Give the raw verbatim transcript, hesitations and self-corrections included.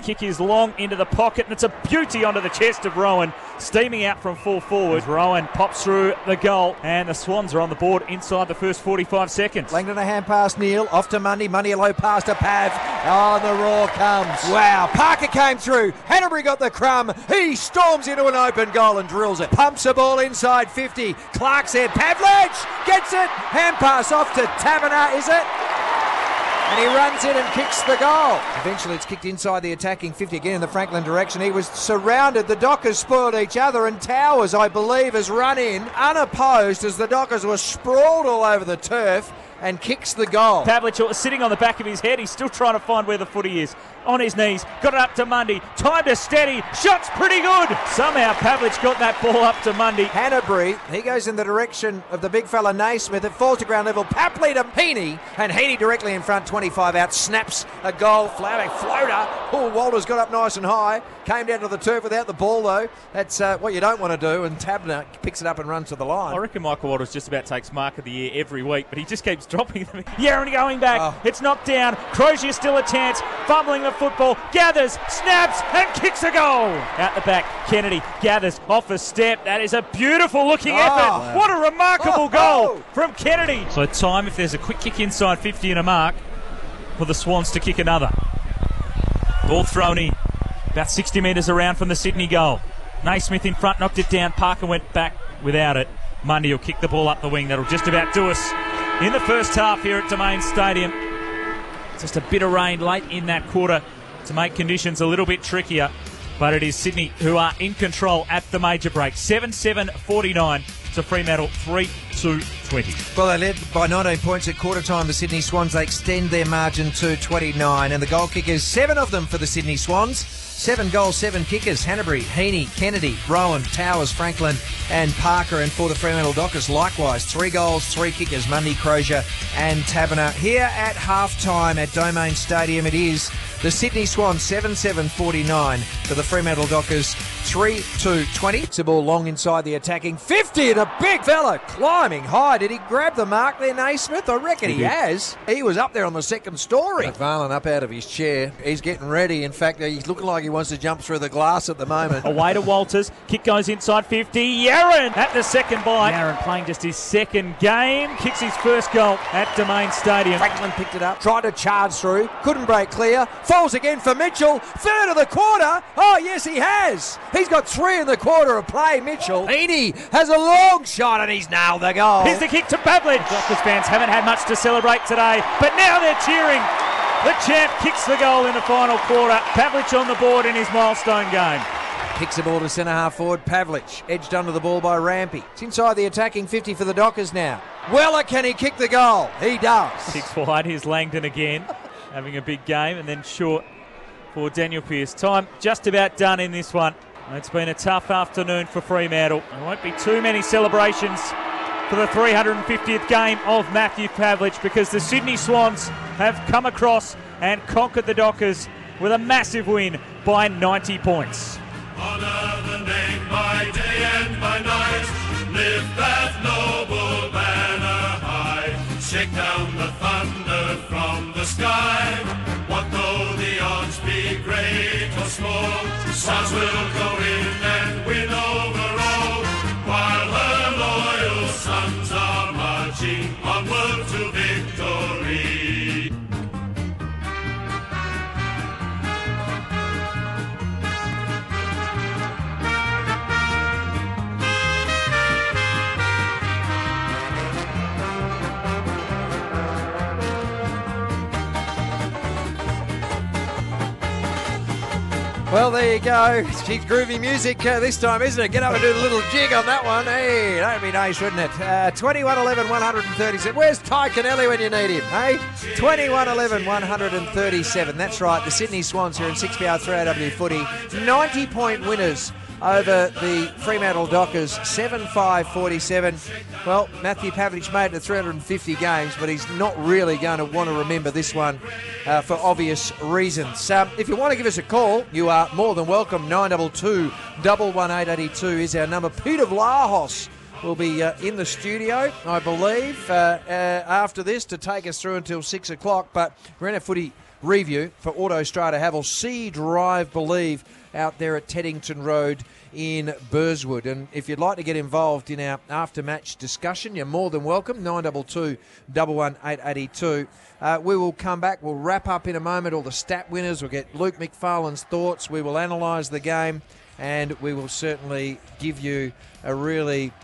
kick is long into the pocket, and it's a beauty onto the chest of Rowan, steaming out from full forward. Rowan pops through the goal, and the Swans are on the board inside the first forty-five seconds. Langdon a hand pass, Neil, off to Mundy, Mundy a low pass to Pav. Oh, the roar comes. Wow, Parker came through, Hanbury got the crumb, he storms into an open goal and drills it. Pumps the ball inside fifty, Clark said, Pavlich gets it, hand pass off to Taverner, is it? And he runs in and kicks the goal. Eventually it's kicked inside the attacking fifty again in the Franklin direction. He was surrounded. The Dockers spoiled each other, and Towers, I believe, has run in unopposed as the Dockers were sprawled all over the turf and kicks the goal. Pavlich was sitting on the back of his head. He's still trying to find where the footy is. On his knees, got it up to Mundy. Time to steady. Shot's pretty good. Somehow Pavlich got that ball up to Mundy. Hanbury, he goes in the direction of the big fella Naismith. It falls to ground level. Papley to Heaney, and Heaney directly in front, twenty-five out, snaps a goal. Flag floater. Oh, Walters got up nice and high. Came down to the turf without the ball though. That's uh, what you don't want to do, and Tabner picks it up and runs to the line. I reckon Michael Walters just about takes mark of the year every week, but he just keeps dropping them. Yaron going back. Oh. It's knocked down. Crozier still a chance. Fumbling the football. Gathers, snaps, and kicks a goal. Out the back, Kennedy gathers off a step. That is a beautiful looking oh. effort. What a remarkable oh. goal oh. from Kennedy. So time if there's a quick kick inside fifty and a mark for the Swans to kick another. Ball thrown in. About sixty metres around from the Sydney goal. Naismith in front, knocked it down. Parker went back without it. Mundy will kick the ball up the wing. That'll just about do us in the first half here at Domain Stadium. Just a bit of rain late in that quarter to make conditions a little bit trickier, but it is Sydney who are in control at the major break. seven seven forty-nine to Fremantle three two twenty. Well, they led by nineteen points at quarter time. The Sydney Swans, they extend their margin to twenty-nine, and the goal kickers, seven of them for the Sydney Swans. Seven goals, seven kickers. Hanbury, Heaney, Kennedy, Rowan, Towers, Franklin and Parker. And for the Fremantle Dockers, likewise, three goals, three kickers. Mundy, Crozier and Taverner. Here at half-time at Domain Stadium, it is the Sydney Swans seven seven forty-nine to the Fremantle Dockers three two twenty. It's a ball long inside the attacking fifty, and a big fella climbing high. Did he grab the mark there, Naismith? I reckon he, he has. He was up there on the second story. McFarlane up out of his chair. He's getting ready. In fact, he's looking like he wants to jump through the glass at the moment. Away to Walters. Kick goes inside fifty. Yaron at the second bite. Yaron playing just his second game. Kicks his first goal at Domain Stadium. Franklin picked it up. Tried to charge through. Couldn't break clear. Falls again for Mitchell. Third of the quarter. Oh, yes, he has. He's got three in the quarter of play, Mitchell. Heaney has a long shot and he's nailed the goal. Here's the kick to Pavlich. Dockers fans haven't had much to celebrate today, but now they're cheering. The champ kicks the goal in the final quarter. Pavlich on the board in his milestone game. Kicks the ball to centre half forward. Pavlich edged under the ball by Rampy. It's inside the attacking fifty for the Dockers now. Weller, can he kick the goal? He does. Six wide. Here's Langdon again, having a big game, and then short for Daniel Pearce. Time just about done in this one. It's been a tough afternoon for Fremantle. There won't be too many celebrations for the three hundred fiftieth game of Matthew Pavlich, because the Sydney Swans have come across and conquered the Dockers with a massive win by ninety points. Honour the name by day and by night. Lift that noble banner high. Shake down the thunder from the sky. What though the odds be great or small, Swans will go in and win overall, while her loyal sons are marching onward to victory. Well, there you go. Cheap groovy music uh, this time, isn't it? Get up and do a little jig on that one. Hey, that'd be nice, wouldn't it? Uh, twenty-one eleven one thirty-seven. Where's Ty Kennelly when you need him, hey? twenty-one eleven one thirty-seven. That's right. The Sydney Swans here in six P R three A W footy. ninety-point winners over the Fremantle Dockers, seven five forty-seven. Well, Matthew Pavlich made it to three hundred fifty games, but he's not really going to want to remember this one uh, for obvious reasons. Um, if you want to give us a call, you are more than welcome. nine two two, one one eight eight two is our number. Peter Vlahos will be uh, in the studio, I believe, uh, uh, after this to take us through until six o'clock. But we're in a footy review for Autostrada Haval. See, drive, believe out there at Teddington Road in Burswood. And if you'd like to get involved in our after-match discussion, you're more than welcome. nine two two, one one eight eight two. Uh, we will come back. We'll wrap up in a moment all the stat winners. We'll get Luke McFarlane's thoughts. We will analyse the game, and we will certainly give you a really